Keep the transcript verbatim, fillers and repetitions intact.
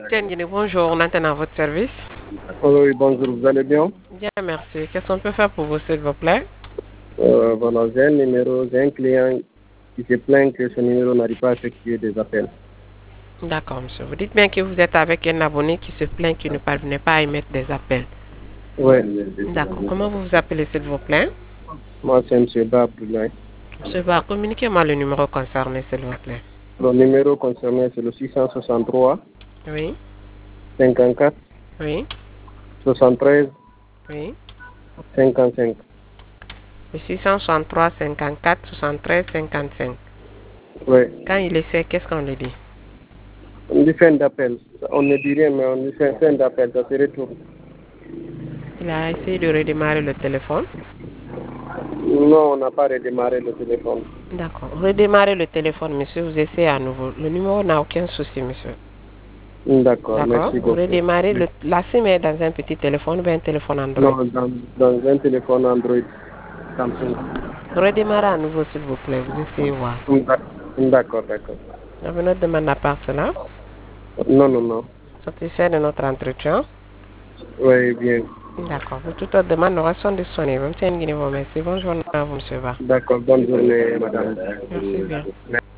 Tiens, Guinée, bonjour, on attend à votre service. Oui, bonjour, vous allez bien? Bien, merci. Qu'est-ce qu'on peut faire pour vous, s'il vous plaît? Euh, voilà, j'ai un numéro, j'ai un client qui se plaint que ce numéro n'arrive pas à effectuer des appels. D'accord, monsieur. Vous dites bien que vous êtes avec un abonné qui se plaint qu'il ne parvenait pas à émettre des appels. Oui. D'accord. Comment vous vous appelez, s'il vous plaît? Moi, c'est M. Babdoulaye. Monsieur Bar, communiquez-moi le numéro concerné, s'il vous plaît. Le numéro concerné, c'est le six cent soixante-trois, Oui, cinquante-quatre, oui, soixante-treize, oui. cinquante-cinq. Le six cent soixante-trois, cinquante-quatre, soixante-treize, cinquante-cinq. Oui. Quand il essaie, qu'est-ce qu'on lui dit? On dit fin d'appel. On ne dit rien, mais on dit fin, fin d'appel, ça se retourne. Il a essayé de redémarrer le téléphone. Non, on n'a pas redémarré le téléphone. D'accord. Redémarrez le téléphone, monsieur. Vous essayez à nouveau. Le numéro n'a aucun souci, monsieur. D'accord, D'accord. merci Vous beaucoup. redémarrez le, la SIM est dans un petit téléphone ou bien un téléphone Android. Non, dans, dans un téléphone Android Samsung. Redémarrez à nouveau, s'il vous plaît. Vous essayez voir. D'accord, d'accord. Vous avez notre demande à part cela. Non, non, non. Satisfait de notre entretien. Oui, bien. D'accord. Pour toute autre demande, nous restons disponibles. Monsieur Nguyen, vous remercie. Bonne journée à vous, monsieur Ba. D'accord, bonne journée, madame. Merci bien.